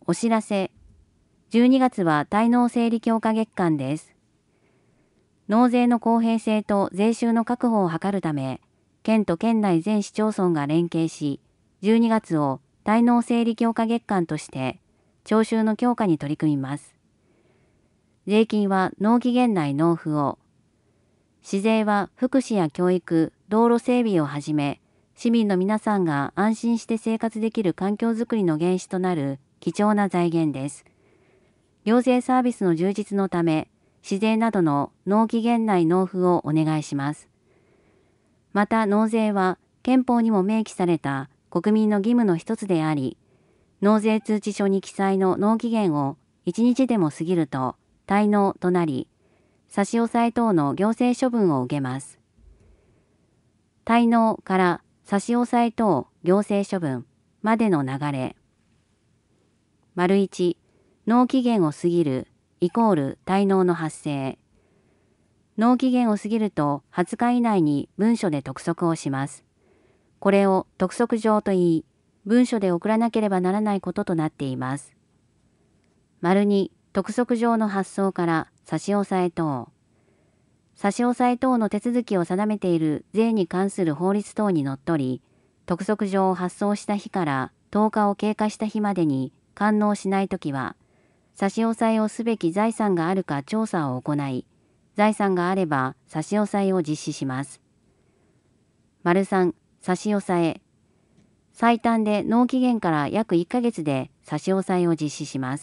お知らせ。12月は滞納整理強化月間です。納税の公平性と税収の確保を図るため、県と県内全市町村が連携し、12月を滞納整理強化月間として、徴収の強化に取り組みます。税金は納期限内納付を。市税は福祉や教育、道路整備をはじめ、市民の皆さんが安心して生活できる環境づくりの原資となる貴重な財源です。行政サービスの充実のため、市税などの納期限内納付をお願いします。また納税は憲法にも明記された国民の義務の一つであり、納税通知書に記載の納期限を1日でも過ぎると滞納となり、差し押さえ等の行政処分を受けます。滞納から差し押さえ等行政処分までの流れ。1、納期限を過ぎるイコール滞納の発生。納期限を過ぎると20日以内に文書で督促をします。これを督促状と言い、文書で送らなければならないこととなっています。2、督促状の発送から差し押さえ等。差し押さえ等の手続きを定めている税に関する法律等にのっとり、督促状を発送した日から10日を経過した日までに完納しないときは、差し押さえをすべき財産があるか調査を行い、財産があれば差し押さえを実施します。3、差し押さえ。最短で納期限から約1ヶ月で差し押さえを実施します。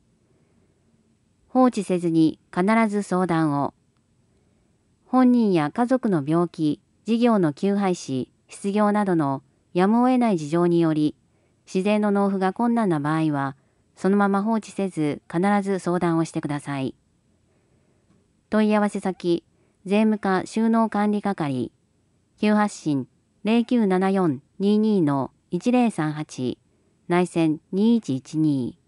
放置せずに必ず相談を。本人や家族の病気、事業の休廃止、失業などのやむを得ない事情により、市税の納付が困難な場合は、そのまま放置せず必ず相談をしてください。問い合わせ先、税務課収納管理係、急発進 0974-22-1038、内線2112